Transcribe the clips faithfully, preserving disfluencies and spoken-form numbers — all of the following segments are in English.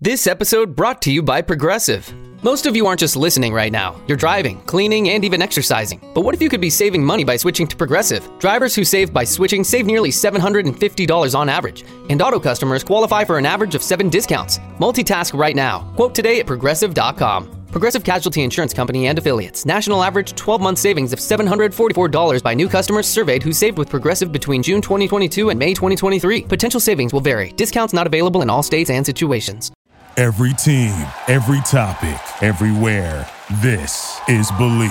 This episode brought to you by Progressive. Most of you aren't just listening right now. You're driving, cleaning, and even exercising. But what if you could be saving money by switching to Progressive? Drivers who save by switching save nearly seven hundred fifty dollars on average. And auto customers qualify for an average of seven discounts. Multitask right now. Quote today at progressive dot com. Progressive Casualty Insurance Company and Affiliates. National average twelve-month savings of seven hundred forty-four dollars by new customers surveyed who saved with Progressive between June twenty twenty-two and May twenty twenty-three. Potential savings will vary. Discounts not available in all states and situations. Every team, every topic, everywhere. This is Believe.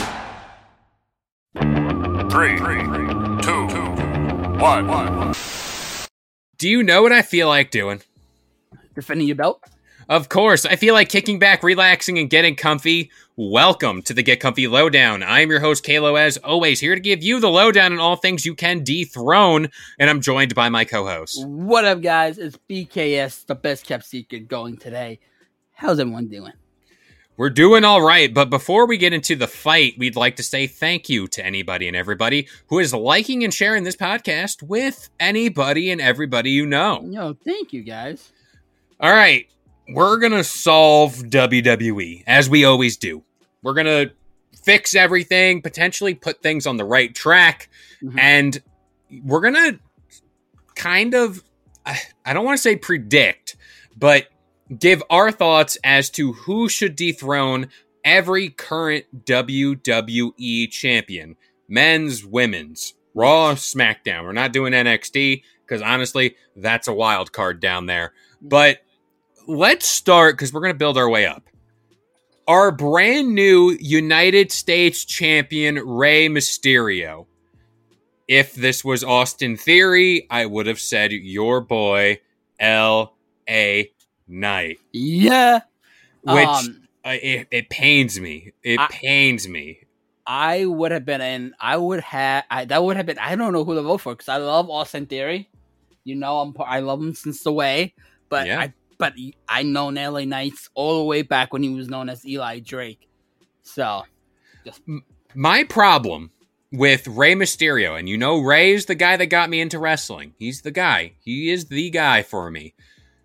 Three, two, one. Do you know what I feel like doing? Defending your belt? Of course. I feel like kicking back, relaxing, and getting comfy. Welcome to the Get Comfy Lowdown. I'm your host, Kalo, as always, here to give you the lowdown on all things you can dethrone, and I'm joined by my co-host. What up, guys? It's B K S, the best kept secret, going today. How's everyone doing? We're doing all right, but before we get into the fight, we'd like to say thank you to anybody and everybody who is liking and sharing this podcast with anybody and everybody you know. Yo, thank you, guys. All right. We're going to solve W W E, as we always do. We're going to fix everything, potentially put things on the right track, mm-hmm. and we're going to kind of, I don't want to say predict, but give our thoughts as to who should dethrone every current W W E champion. Men's, women's, Raw, SmackDown. We're not doing N X T, because honestly, that's a wild card down there. But let's start, because we're going to build our way up. Our brand new United States champion, Rey Mysterio. If this was Austin Theory, I would have said your boy, L A Knight. Yeah. Which, um, uh, it, it pains me. It I, pains me. I would have been in, I would have, I, that would have been, I don't know who to vote for, because I love Austin Theory. You know, I'm, I love him since the way, but yeah. I But I known L A Knights all the way back when he was known as Eli Drake. So, just my problem with Rey Mysterio, and you know Rey is the guy that got me into wrestling. He's the guy. He is the guy for me.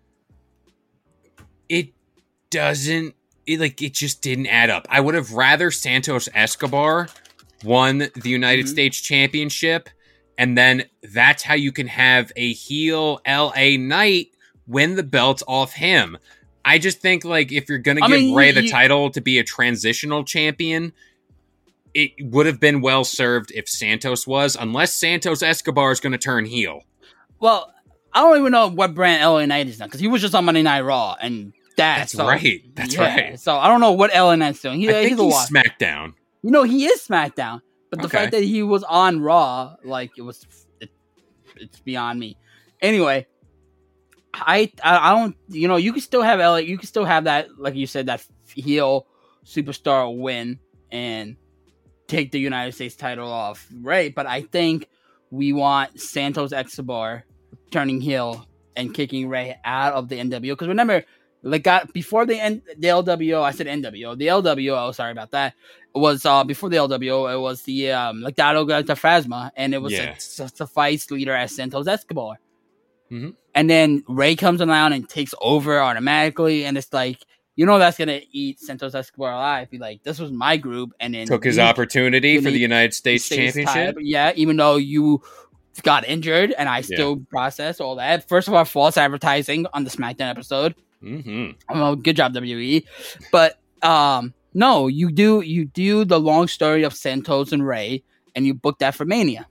It doesn't, it like, it just didn't add up. I would have rather Santos Escobar won the United mm-hmm. States Championship, and then that's how you can have a heel L A Knight win the belt off him. I just think, like, if you're going to give mean, Rey he, the he, title to be a transitional champion, it would have been well served if Santos was, unless Santos Escobar is going to turn heel. Well, I don't even know what brand L A Knight is now, because he was just on Monday Night Raw, and that, That's so, right. That's yeah, right. So I don't know what L A Knight's doing. He, I think he's, a he's watch. SmackDown. You know, he is SmackDown, but the Okay. fact that he was on Raw, like, it was, it, it's beyond me. Anyway, I, I I don't, you know, you can still have L A, you can still have that, like you said, that heel superstar win and take the United States title off Rey, but I think we want Santos Escobar turning heel and kicking Rey out of the N W O, because remember, like, got before the N, the L W O, I said N W O, the L W O, sorry about that, it was uh before the L W O, it was the um Legado del Fantasma, and it was Yeah. a suffice leader as Santos Escobar. Mm-hmm. And then Rey comes around and takes over automatically, and it's like, you know, that's gonna eat Santos Escobar alive. Be like, this was my group, and then Took his you, opportunity you for need- the United States, States Championship. title. Yeah, even though you got injured, and I still Yeah. process all that. First of all, false advertising on the SmackDown episode. Mm-hmm. Oh, good job, W W E. But um, no, you do you do the long story of Santos and Rey, and you book that for Mania.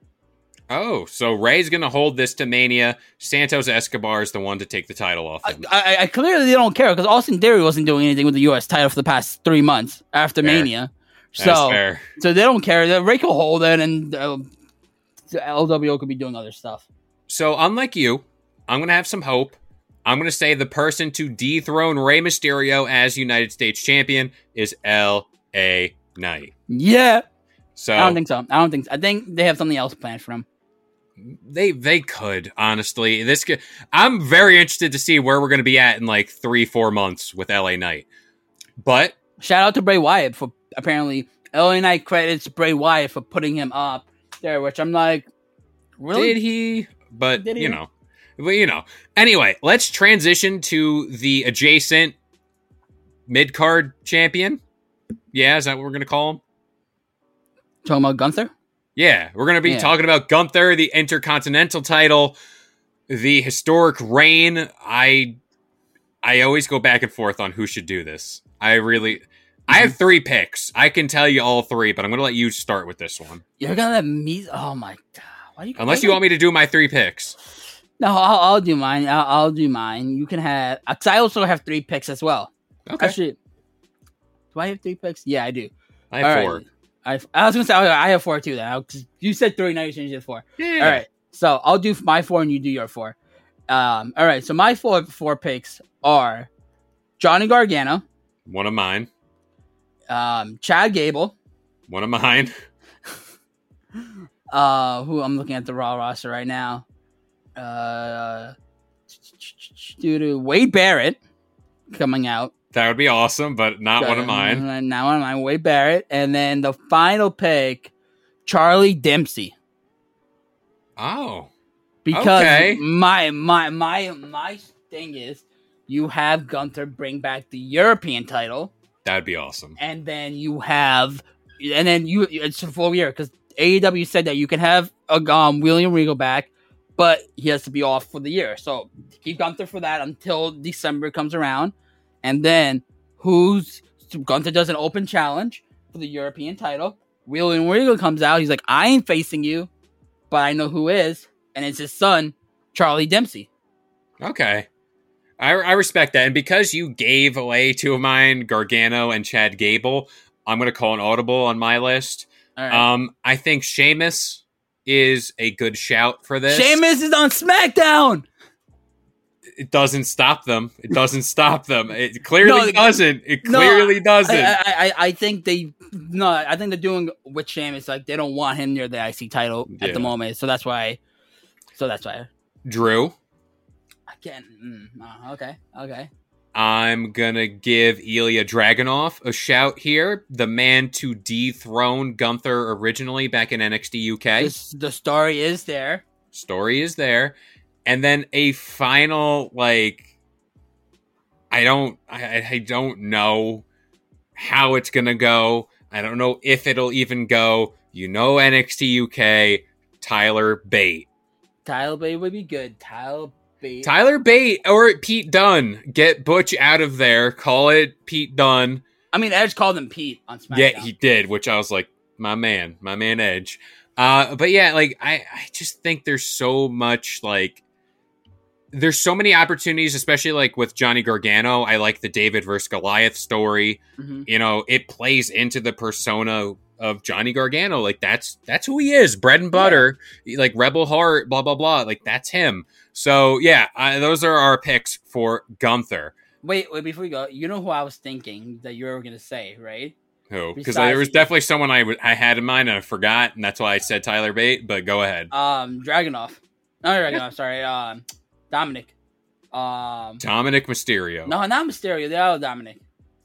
Oh, so Rey's going to hold this to Mania. Santos Escobar is the one to take the title off him. I, I, I clearly don't care, because Austin Theory wasn't doing anything with the U S title for the past three months after Fair. Mania. That's So, fair. so they don't care. The Rey will hold it, and uh, the L W O could be doing other stuff. So, unlike you, I'm going to have some hope. I'm going to say the person to dethrone Rey Mysterio as United States Champion is L A Knight. Yeah. So I don't think so. I don't think so. I think they have something else planned for him. They they could, honestly. This could, I'm very interested to see where we're going to be at in like three, four months with L A Knight. But shout out to Bray Wyatt for apparently L A Knight credits Bray Wyatt for putting him up there, which I'm like, really? Did he? But, Did he? you know, But, you know. Anyway, let's transition to the adjacent mid-card champion. Yeah, is that what we're going to call him? Talking about Gunther? Yeah, we're going to be Yeah. talking about Gunther, the Intercontinental title, the historic reign. I I always go back and forth on who should do this. I really... I have three picks. I can tell you all three, but I'm going to let you start with this one. You're gonna let me? Oh my god! Why you, Unless you want me to do my three picks. No, I'll, I'll do mine. I'll, I'll do mine. You can have. Because I also have three picks as well. Okay. Actually, do I have three picks? Yeah, I do. I have All right. four. I, I was gonna say I have four too. Then I'll, you said three, now you changed it to four. Yeah. All right. So I'll do my four and you do your four. Um. All right. So my four four picks are Johnny Gargano, One of mine. um, Chad Gable, One of mine. uh, who I'm looking at the Raw roster right now. Uh, due to Wade Barrett coming out. That would be awesome, but not one of mine. Uh, Not one of mine. Wade Barrett, and then the final pick, Charlie Dempsey. Oh. Because Okay. my my my my thing is, you have Gunther bring back the European title, That would be awesome. and then you have, and then you it's a full year because A E W said that you can have a um, William Regal back, but he has to be off for the year. So keep Gunther for that until December comes around, and then who's so Gunther does an open challenge for the European title. William Regal comes out. He's like, I ain't facing you, but I know who is, and it's his son, Charlie Dempsey. Okay. I, I respect that. And because you gave away two of mine, Gargano and Chad Gable, I'm going to call an audible on my list. All right. Um, I think Sheamus is a good shout for this. Sheamus is on SmackDown. It doesn't stop them. It doesn't stop them. It clearly No, doesn't. It no, clearly doesn't. I, I, I, I think they no. I think they're doing with Sheamus like they don't want him near the I C title at Yeah. the moment. So that's why. So that's why. Drew, I can't. Mm, uh, okay. Okay. I'm going to give Ilya Dragunov a shout here. The man to dethrone Gunther originally back in N X T U K. This, the story is there. Story is there. And then a final, like, I don't, I, I don't know how it's going to go. I don't know if it'll even go. You know, N X T U K, Tyler Bate. Tyler Bate would be good. Tyler Bate. Tyler Bate or Pete Dunne. Get Butch out of there. Call it Pete Dunne. I mean, Edge called him Pete on SmackDown. Yeah, he did, which I was like, my man, my man Edge. Uh, but yeah, like, I, I just think there's so much, like, there's so many opportunities, especially like with Johnny Gargano. I like the David versus Goliath story. Mhm. You know, it plays into the persona of Johnny Gargano. Like that's that's who he is, bread and butter. Like Rebel Heart, blah blah blah. Like that's him. So yeah, uh, those are our picks for Gunther. Wait, wait. Before we go, you know who I was thinking that you were gonna say, right? Who? Because Besides- there was definitely someone I, w- I had in mind and I forgot, and that's why I said Tyler Bate. But go ahead, Um, Dragunov. Not Dragunov. Sorry. Um, Dominic. Um, Dominic Mysterio. no, not Mysterio. The other Dominic.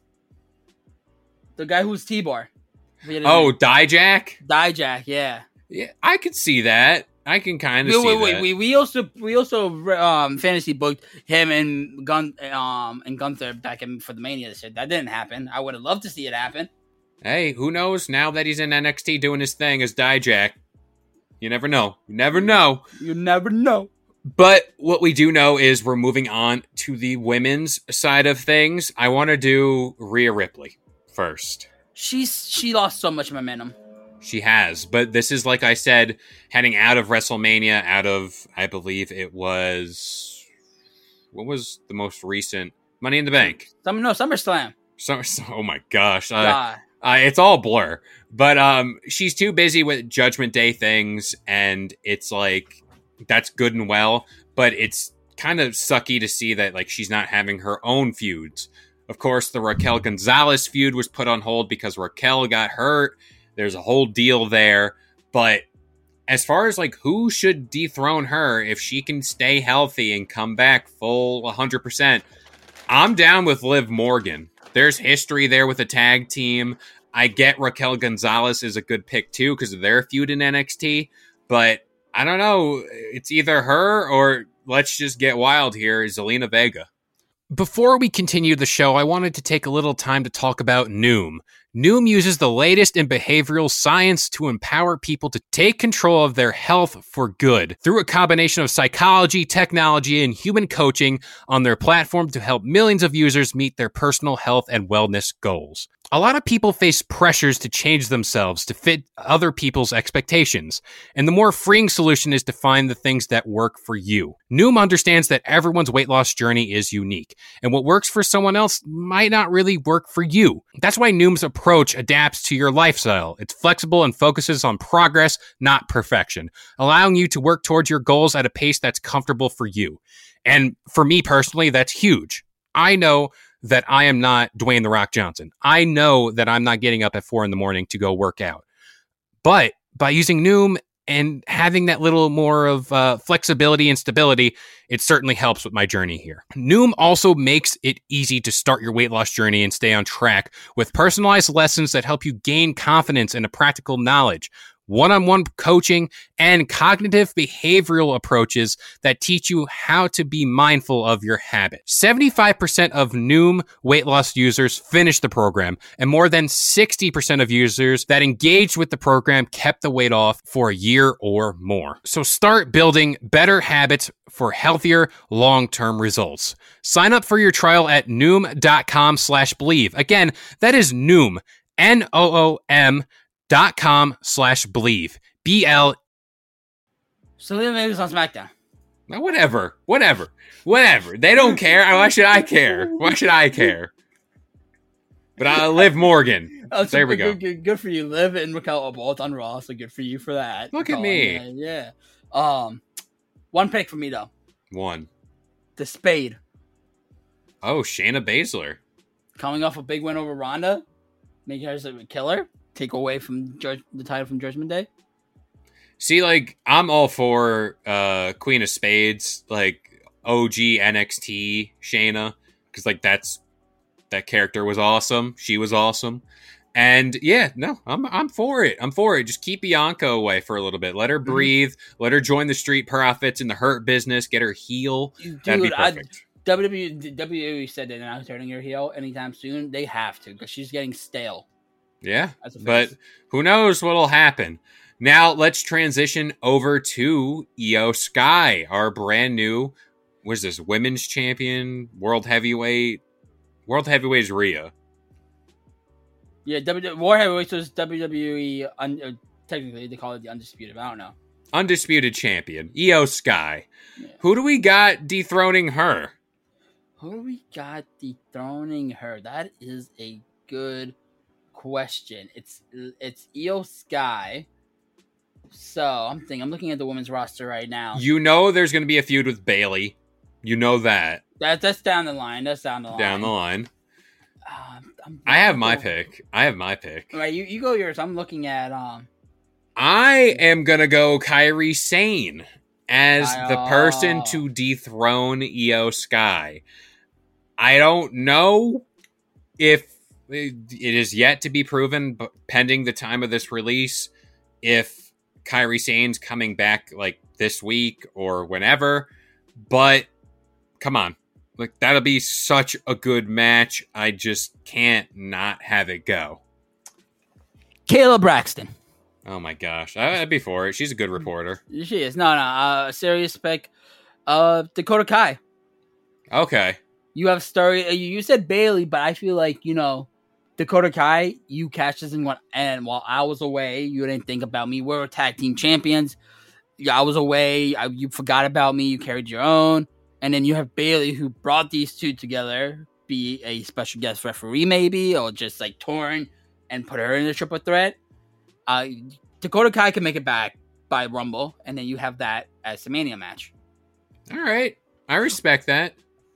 The guy who's T-Bar. Forget his Oh, name. Dijak. Dijak. Yeah. Yeah, I could see that. I can kind of Wait, see wait, wait. that. We we also we also um fantasy booked him and Gun um and Gunther back in for the Mania this year. That didn't happen. I would have loved to see it happen. Hey, who knows? Now that he's in N X T doing his thing as Dijak, you never know. You never know. You never know. But what we do know is we're moving on to the women's side of things. I want to do Rhea Ripley first. She's she lost so much momentum. She has, but this is, like I said, heading out of WrestleMania, out of, I believe it was, what was the most recent? Money in the Bank. Some no SummerSlam. So, so, oh my gosh. Uh, God. Uh, it's all blur, but um, she's too busy with Judgment Day things, and it's like that's good and well, but it's kind of sucky to see that like she's not having her own feuds. Of course, the Raquel Gonzalez feud was put on hold because Raquel got hurt. There's a whole deal there, but as far as like who should dethrone her if she can stay healthy and come back full one hundred percent, I'm down with Liv Morgan. There's history there with a tag team. I get Raquel Gonzalez is a good pick too because of their feud in N X T, but I don't know. It's either her or let's just get wild here. Zelina Vega. Before we continue the show, I wanted to take a little time to talk about Noom. Noom uses the latest in behavioral science to empower people to take control of their health for good through a combination of psychology, technology, and human coaching on their platform to help millions of users meet their personal health and wellness goals. A lot of people face pressures to change themselves to fit other people's expectations, and the more freeing solution is to find the things that work for you. Noom understands that everyone's weight loss journey is unique, and what works for someone else might not really work for you. That's why Noom's approach adapts to your lifestyle. It's flexible and focuses on progress, not perfection, allowing you to work towards your goals at a pace that's comfortable for you. And for me personally, that's huge. I know that I am not Dwayne The Rock Johnson. I know that I'm not getting up at four in the morning to go work out. But by using Noom and having that little more of uh, flexibility and stability, it certainly helps with my journey here. Noom also makes it easy to start your weight loss journey and stay on track with personalized lessons that help you gain confidence and a practical knowledge, one-on-one coaching, and cognitive behavioral approaches that teach you how to be mindful of your habits. seventy-five percent of Noom weight loss users finished the program, and more than sixty percent of users that engaged with the program kept the weight off for a year or more. So start building better habits for healthier long-term results. Sign up for your trial at noom.com slash believe. Again, that is Noom, N O O M dot com slash believe. B L. Zelina Vega's on SmackDown. Now, whatever. Whatever. Whatever. They don't care. Why should I care? Why should I care? But I Liv Morgan. Oh, so there we good, go. Good, good, good for you. Liv and Raquel are both on Raw, so good for you for that. Look at Oh, me. Yeah, yeah. Um, one pick for me, though. One. The Spade. Oh, Shayna Baszler. Coming off a big win over Ronda. Make her a killer. Take away from judge, the title from Judgment Day. See, like, I'm all for uh, Queen of Spades, like O G N X T Shayna, because like that's that character was awesome. She was awesome, and yeah, no, I'm I'm for it. I'm for it. Just keep Bianca away for a little bit. Let her breathe. Mm-hmm. Let her join the Street Profits in the Hurt Business. Get her heel. Dude, That'd be perfect. I, W W E, W W E said they're not turning her heel anytime soon. They have to because she's getting stale. Yeah, but who knows what'll happen. Now let's transition over to Io Sky, our brand new, what is this, women's champion, world heavyweight, world heavyweight is Rhea. Yeah, w- War Heavyweight was W W E, un- uh, technically they call it the Undisputed, but I don't know. Undisputed champion, Io Sky. Yeah. Who do we got dethroning her? Who do we got dethroning her? That is a good question. It's it's Io Sky. So I'm thinking. I'm looking at the women's roster right now. You know, there's going to be a feud with Bayley. You know that. That that's down the line. That's down the line. Down the line. Uh, I'm, I have my pick. I have my pick. All right, you you go yours. I'm looking at um. I am gonna go Kairi Sane as I, the person oh. to dethrone Io Sky. I don't know if it is yet to be proven, but pending the time of this release, if Kairi Sane's coming back like this week or whenever. But come on, like that'll be such a good match. I just can't not have it go. Kayla Braxton. Oh my gosh, I'd be for it. She's a good reporter. She is. No, no, uh, serious pick. Uh, Dakota Kai. Okay. You have story. You said Bayley, but I feel like, you know, Dakota Kai, you catch this in one. And while I was away, you didn't think about me. We were tag team champions. Yeah, I was away. I, you forgot about me. You carried your own. And then you have Bayley, who brought these two together, be a special guest referee maybe, or just like torn and put her in the triple threat. Uh, Dakota Kai can make it back by Rumble, and then you have that as the Mania match. All right. I respect that.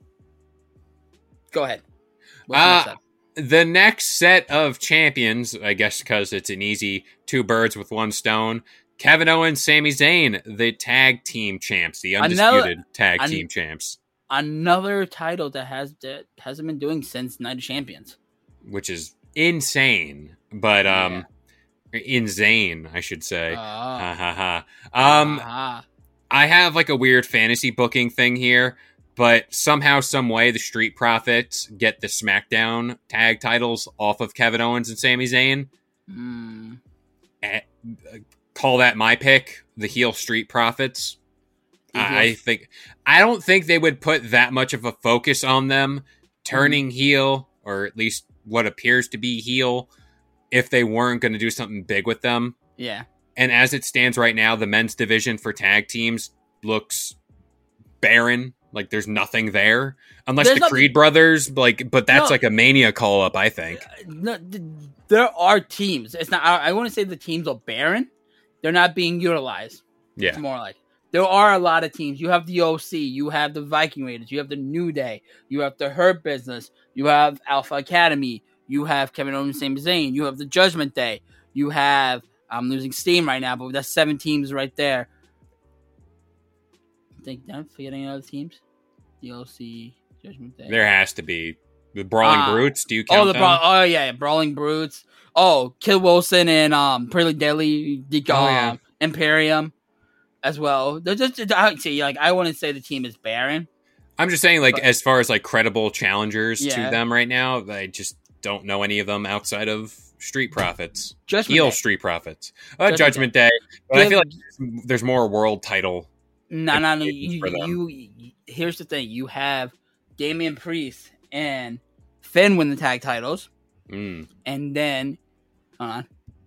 Go ahead. Uh, the next set of champions, I guess because it's an easy two birds with one stone, Kevin Owens, Sami Zayn, the tag team champs, the undisputed another, tag an, team champs. Another title that has that hasn't been doing since Night of Champions. Which is insane, but um, yeah. insane, I should say. Uh, ha ha ha. Um, uh-huh. I have like a weird fantasy booking thing here, but somehow, some way, the Street Profits get the SmackDown tag titles off of Kevin Owens and Sami Zayn. Mm. Eh, call that my pick, the heel Street Profits. I, I think I don't think they would put that much of a focus on them turning mm. heel, or at least what appears to be heel, if they weren't going to do something big with them. Yeah. And as it stands right now, the men's division for tag teams looks barren. Like there's nothing there, unless there's the Creed nothing- brothers. Like, but that's no, like a Mania call up, I think. No, there are teams. It's not. I, I want to say the teams are barren. They're not being utilized. Yeah, it's more like there are a lot of teams. You have the O C. You have the Viking Raiders. You have the New Day. You have the Hurt Business. You have Alpha Academy. You have Kevin Owens, Sami Zayn. You have the Judgment Day. You have. I'm losing steam right now, but that's seven teams right there. I think I'm forgetting other teams. The O C, Judgment Day. There has to be the Brawling uh, Brutes. Do you count oh, the them? Bra- oh yeah, Brawling Brutes. Oh, Kid Wilson and um, Pretty Deadly, the Oh, um, yeah. Imperium, as well. They're just I see, like I wouldn't say the team is barren. I'm just saying, like But- as far as like credible challengers Yeah. to them right now, I just don't know any of them outside of Street Profits, Judgment heel Day. Street Profits, uh, Judgment Judgment Day. But I Give- feel like there's, there's more world title. No, no, no. It's You, for them. you, you, here's the thing: you have Damian Priest and Finn win the tag titles, Mm. and then, hold on.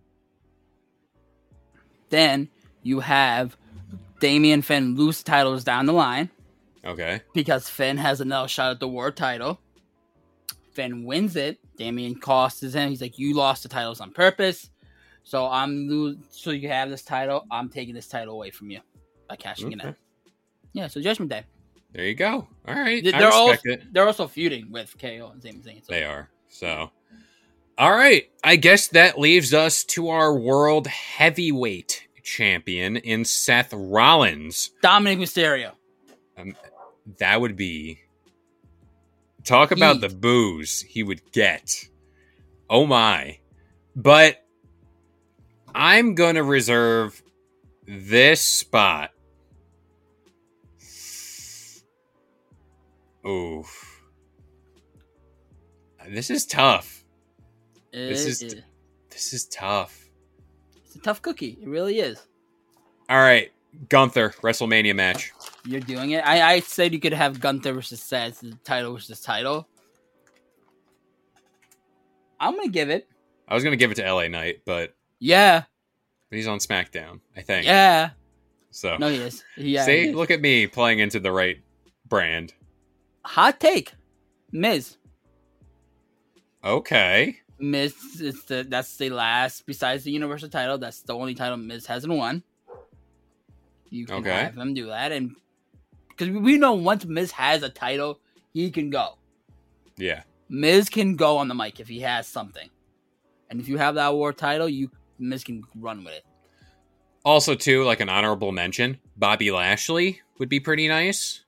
Then you have Damian Finn lose titles down the line Okay. because Finn has another shot at the world title. Finn wins it. Damian costs him. He's like, "You lost the titles on purpose, so I'm lo- so you have this title. I'm taking this title away from you by cashing it Okay. in." Yeah, so Judgment Day. There you go. All right. They're I respect also it. they're also feuding with K O and Sami Zayn. So. They are. So, all right. I guess that leaves us to our world heavyweight champion in Seth Rollins. Dominic Mysterio. That would be. Talk about Heat. the booze he would get. Oh my. But I'm going to reserve this spot. Oof. This is tough. This It is- is- This is tough. it's a tough cookie. It really is. All right. Gunther, WrestleMania match. You're doing it. I, I said you could have Gunther versus Seth, the title versus title. I'm gonna give it. I was going to give it to L A Knight, but Yeah, he's on SmackDown, I think. yeah. So, No, he is. Yeah. see, he is. look at me playing into the right brand. Hot take. Miz. Okay. Miz is the that's the last besides the Universal title. That's the only title Miz hasn't won. You can Okay. have him do that, and because we know once Miz has a title, he can go. Yeah. Miz can go on the mic if he has something, and if you have that war title, you Miz can run with it. Also, too, like an honorable mention, Bobby Lashley would be pretty nice.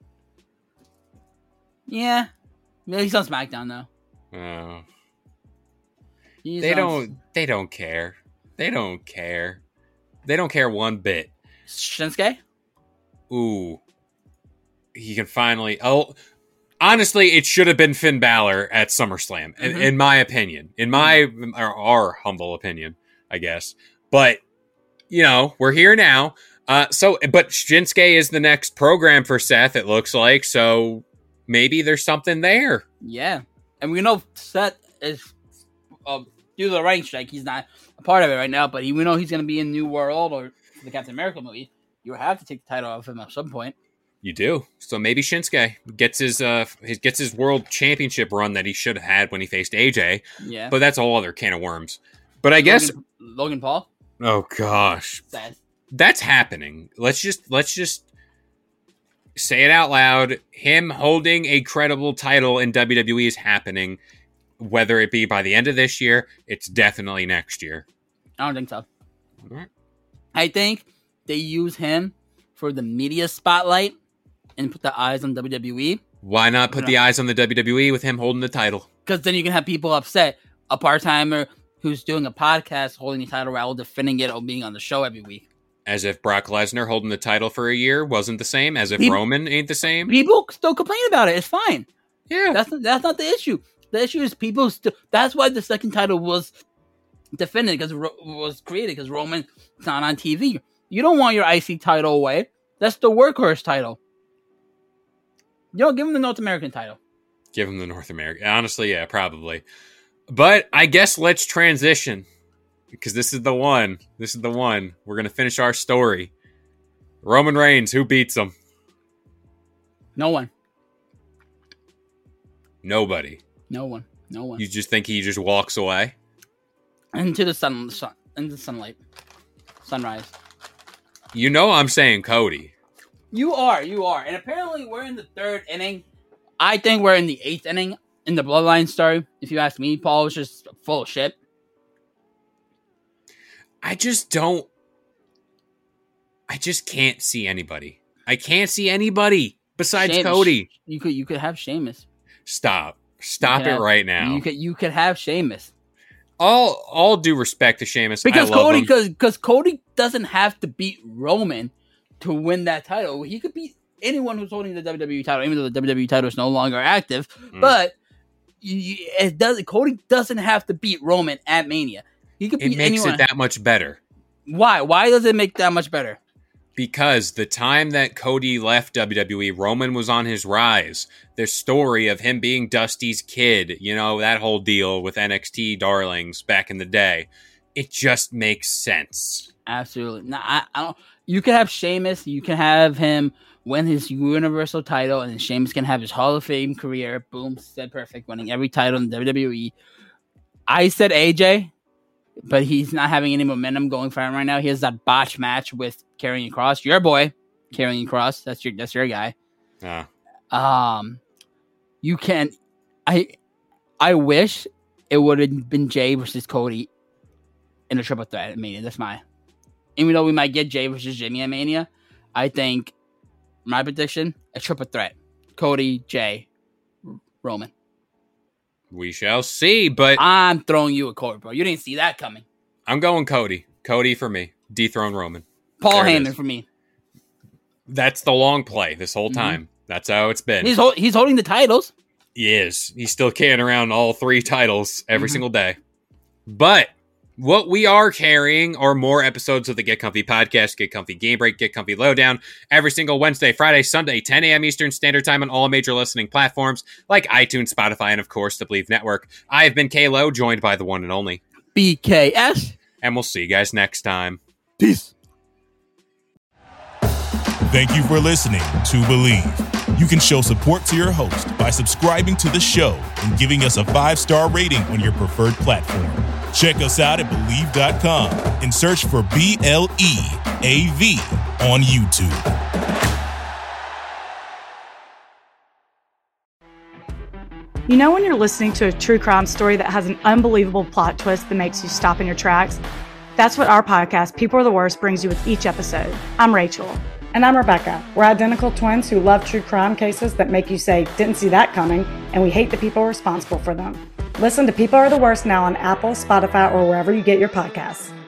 Yeah, yeah, he's on SmackDown though. Oh. He's They on don't. They don't care. They don't care. They don't care one bit. Shinsuke. Ooh, he can finally. Oh, honestly, it should have been Finn Balor at SummerSlam, in, Mhm. in my opinion. In my or our humble opinion, I guess. But you know, we're here now. Uh, so, but Shinsuke is the next program for Seth. It looks like so. Maybe there's something there. Yeah, and we know Seth is uh, due to the rank strike. He's not a part of it right now, but he, we know he's going to be in New World or the Captain America movie. You have to take the title off him at some point. You do. So maybe Shinsuke gets his uh his gets his world championship run that he should have had when he faced A J. Yeah, But that's a whole other can of worms. But I guess Logan, Logan Paul. oh gosh. Sad. That's happening. Let's just let's just say it out loud. Him holding a credible title in W W E is happening. Whether it be by the end of this year, it's definitely next year. I don't think so. Alright. I think they use him for the media spotlight and put the eyes on W W E. Why not put No. the eyes on the W W E with him holding the title? Because then you can have people upset. A part timer who's doing a podcast holding the title while defending it or being on the show every week. As if Brock Lesnar holding the title for a year wasn't the same. As if People- Roman ain't the same. People still complain about it. It's fine. Yeah. That's that's not the issue. The issue is people still. That's why the second title was defended because Ro- was created because Roman's not on T V. You don't want your I C title away. That's the workhorse title. You don't give him the North American title. Give him the North American. Honestly, yeah, probably. But I guess let's transition because this is the one. This is the one. We're going to finish our story. Roman Reigns, who beats him? No one. Nobody. No one. No one. You just think he just walks away? Into the sun, sun into the sunlight. Sunrise. You know I'm saying Cody. You are, you are. And apparently we're in the third inning. I think we're in the eighth inning in the Bloodline story. If you ask me, Paul was just full of shit. I just don't. I just can't see anybody. I can't see anybody besides Sheamus. Cody. You could you could have Sheamus. Stop. Stop You it could have- right now. You could you could have Sheamus. all all due respect to Sheamus. Because I love Cody him. because because Cody doesn't have to beat Roman to win that title. He could beat anyone who's holding the W W E title, even though the W W E title is no longer active. Mm. But you, it does Cody doesn't have to beat Roman at Mania. He could It beat makes anyone. it that much better. Why? Why does it make that much better? Because the time that Cody left W W E, Roman was on his rise. The story of him being Dusty's kid, you know, that whole deal with N X T darlings back in the day. It just makes sense. Absolutely. No, I, I don't. You can have Sheamus. You can have him win his Universal title, and then Sheamus can have his Hall of Fame career. Boom, said perfect, winning every title in W W E. I said A J, but he's not having any momentum going for him right now. He has that botch match with Karrion Kross, your boy, Karrion Kross. That's your that's your guy. Uh, Um, you can. I I wish it would have been Jay versus Cody in a triple threat at Mania. That's my. Even though we might get Jay versus Jimmy at Mania, I think my prediction a triple threat: Cody, Jay, Roman. we shall see, but I'm throwing you a Cody, bro. You didn't see that coming. I'm going Cody. Cody for me. Dethrone Roman. Paul There it Heyman is. for me. That's the long play this whole time. Mm-hmm. That's how it's been. He's hol- he's holding the titles. He is. He's still carrying around all three titles every Mhm. single day. But what we are carrying are more episodes of the Get Comfy podcast, Get Comfy Game Break, Get Comfy Lowdown, every single Wednesday, Friday, Sunday, ten a.m. Eastern Standard Time on all major listening platforms like iTunes, Spotify, and of course, the Believe Network. I have been K Lo, joined by the one and only, B K S. and we'll see you guys next time. Peace. Thank you for listening to Believe. You can show support to your host by subscribing to the show and giving us a five-star rating on your preferred platform. Check us out at Believe dot com and search for B L E A V on YouTube. You know when you're listening to a true crime story that has an unbelievable plot twist that makes you stop in your tracks? That's what our podcast, People Are the Worst, brings you with each episode. I'm Rachel. And I'm Rebecca. We're identical twins who love true crime cases that make you say, didn't see that coming, and we hate the people responsible for them. Listen to People Are the Worst now on Apple, Spotify, or wherever you get your podcasts.